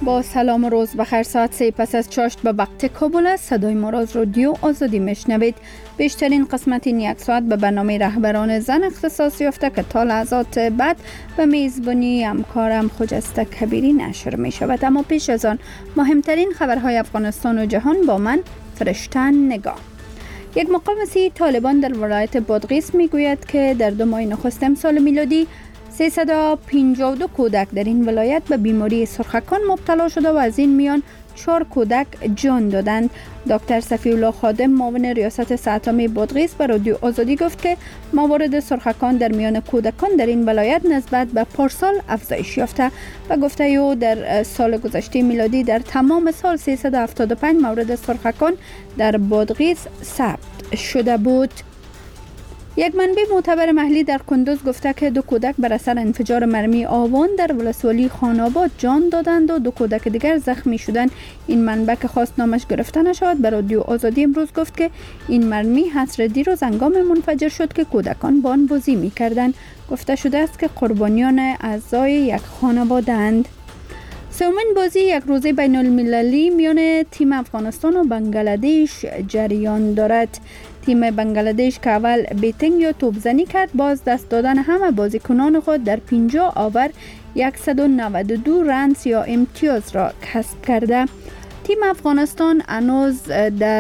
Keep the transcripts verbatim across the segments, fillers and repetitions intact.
با سلام و روز بخیر. ساعت سه پس از چاشت به وقت کابل است. صدای ما را از رادیو آزادی میشنوید. بیشترین قسمت این یک ساعت به برنامه رهبران زن اختصاص یافته که تا لحظات بعد به میزبانی همکارم خجسته کبیری نشر می شود. اما پیش از آن مهمترین خبرهای افغانستان و جهان با من فرشته نگاه. یک مقامسی طالبان در ولایت بادغیس می گوید که در دو ماه نخست امسال میلادی سیصد و پنجاه و دو کودک در این ولایت به بیماری سرخکان مبتلا شده و از این میان چهار کودک جان دادند. دکتر صفی الله خادم معاون ریاست صحت عامه بادغیس به رادیو آزادی گفت که موارد سرخکان در میان کودکان در این ولایت نسبت به پارسال افزایش یافته و گفته او در سال گذشته میلادی در تمام سال سیصد و هفتاد و پنج مورد سرخکان در بادغیس ثبت شده بود. یک منبع معتبر محلی در کندوز گفته که دو کودک بر اثر انفجار مرمی آوان در ولسوالی خاناباد جان دادند و دو کودک دیگر زخمی شدند. این منبع که خواست نامش گرفته نشود به رادیو آزادی امروز گفت که این مرمی حصر دیروز هنگام منفجر شد که کودکان با آن بازی می‌کردند. گفته شده است که قربانیان اعضای یک خانواده‌اند. سومین بازی یک روزه بین المللی میان تیم افغانستان و بنگلادش جریان دارد. تیم بنگلادش که اول بیتینگ یا توپزنی کرد باز دست دادن همه بازیکنان خود در پنجاه آور صد و نود و دو رنز یا امتیاز را کسب کرده. تیم افغانستان هنوز در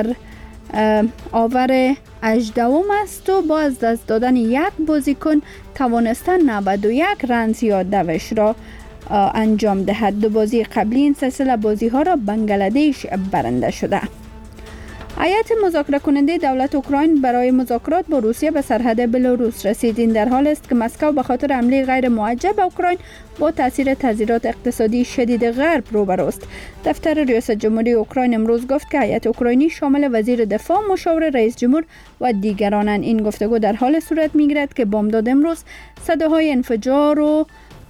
آور هجدهم است و با از دست دادن یک بازیکن توانسته نود و یک رنز یا دوش را انجام دهد. دو بازی قبلی این سلسله بازی ها را بنگلادش برنده شده. هیئت مذاکره کننده دولت اوکراین برای مذاکرات با روسیه به سرحد بلاروس رسید. این در حال است که مسکو به خاطر حمله غیر موجه به اوکراین با تاثیر تضییعات اقتصادی شدید غرب روبروست. دفتر ریاست جمهوری اوکراین امروز گفت که هیئت اوکراینی شامل وزیر دفاع، مشاور رئیس جمهور و دیگرانند. این گفتگو در حال صورت میگیرد که بامداد امروز صداهای انفجار و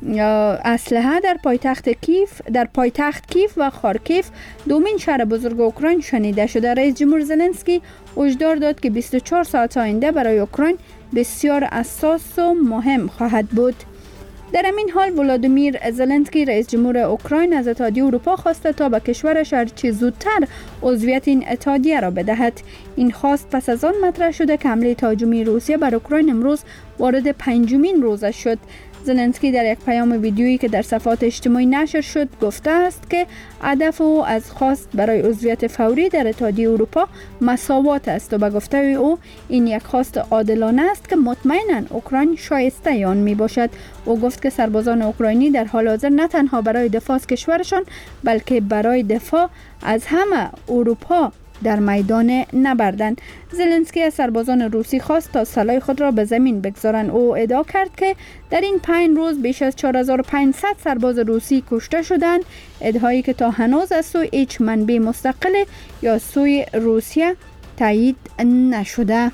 اسلحه در پایتخت کیف در پایتخت کیف و خارکیف دومین شهر بزرگ اوکراین شنیده شده. رئیس جمهور زلنسکی هشدار داد که بیست و چهار ساعت آینده برای اوکراین بسیار حساس و مهم خواهد بود. در این حال ولادیمیر زلنسکی رئیس جمهور اوکراین از اتحادیه اروپا خواسته تا به کشورش هرچه زودتر عضویت این اتحادیه را بدهد. این خواست پس از آن مطرح شده که حمله تهاجمی روسیه بر اوکراین امروز وارد پنجمین روزش شد. زلنسکی در یک پیام ویدیویی که در صفحات اجتماعی نشر شد گفته است که هدف او از خواست برای عضویت فوری در اتحادیه اروپا مساوات است و به گفته او این یک خواست عادلانه است که مطمئناً اوکراین شایسته آن می باشد. او گفت که سربازان اوکراینی در حال حاضر نه تنها برای دفاع از کشورشان بلکه برای دفاع از همه اروپا در میدان نبردند. زلنسکی از سربازان روسی خواست تا سلاح خود را به زمین بگذارند. او ادعا کرد که در این پنج روز بیش از چهار هزار و پانصد سرباز روسی کشته شدند، ادعایی که تا هنوز از سوی هیچ منبع مستقل یا سوی روسیه تایید نشده.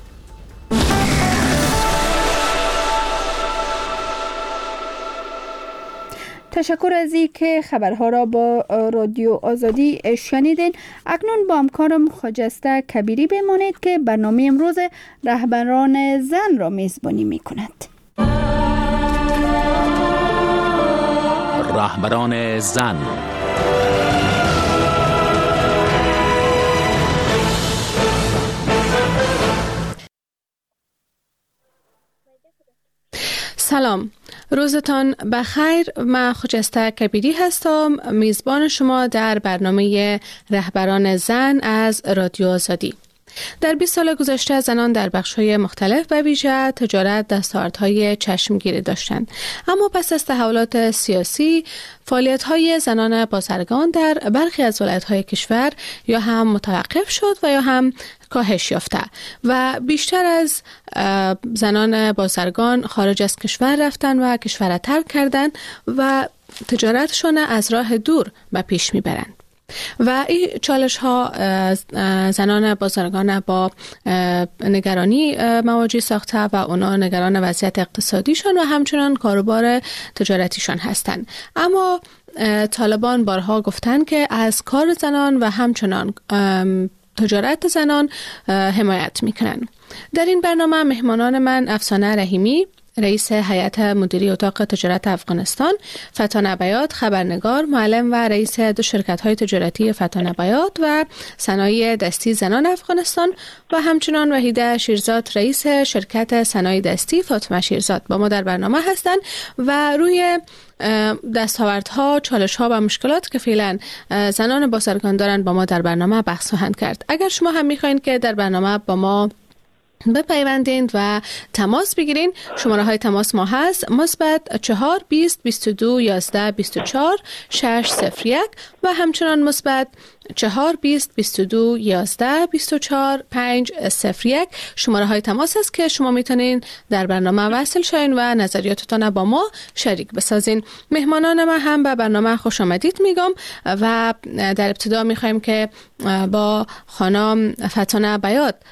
تشکر از این که خبرها را با رادیو آزادی شنیدین. اکنون با همکارم خجسته کبیری بمانید که برنامه امروز رهبران زن را میزبانی می کند. رهبران زن. سلام، روزتان بخیر. من خجسته کبیری هستم، میزبان شما در برنامه رهبران زن از رادیو آزادی. در بیست سال گذشته زنان در بخش‌های مختلف و ویژه تجارت دستاوردهای چشمگیری داشتند، اما پس از تحولات سیاسی فعالیت‌های زنان بازرگان در برخی از ولایت‌های کشور یا هم متوقف شد و یا هم کاهش یافته و بیشتر از زنان بازرگان خارج از کشور رفتن و کشور را ترک کردند و تجارتشون از راه دور به پیش میبرند. و این چالش ها زنان بازرگان با نگرانی مواجه ساخته و اونا نگران وضعیت اقتصادیشان و همچنان کاروبار تجارتیشان هستند. اما طالبان بارها گفتند که از کار زنان و همچنان تجارت زنان حمایت میکنن. در این برنامه مهمانان من افسانه رحیمی، رئیس هیئت مدیره اتاق تجارت افغانستان، فتانه بیات خبرنگار، معلم و رئیس دو شرکت‌های تجارتی فتانه بیات و صنایع دستی زنان افغانستان و همچنان وحیده شیرزاد رئیس شرکت صنایع دستی فاطمه شیرزاد با ما در برنامه هستند و روی دستاوردها، چالش‌ها و مشکلات که فعلا زنان بازرگان دارند با ما در برنامه بحث خواهند کرد. اگر شما هم می‌خواین که در برنامه با ما بپیوندین و تماس بگیرین، شماره های تماس ما هست مثبت چهار بیست بیست و دو یازده بیست و چهار شش صفر یک و همچنان مثبت چهار بیست بیست و دو یازده بیست و چهار پنج صفر یک شماره های تماس است که شما میتونین در برنامه وصل شوین و نظریاتتان با ما شریک بسازین. مهمانان ما هم به برنامه خوش آمدید میگم و در ابتدا میخوایم که با خانم فتانه بیات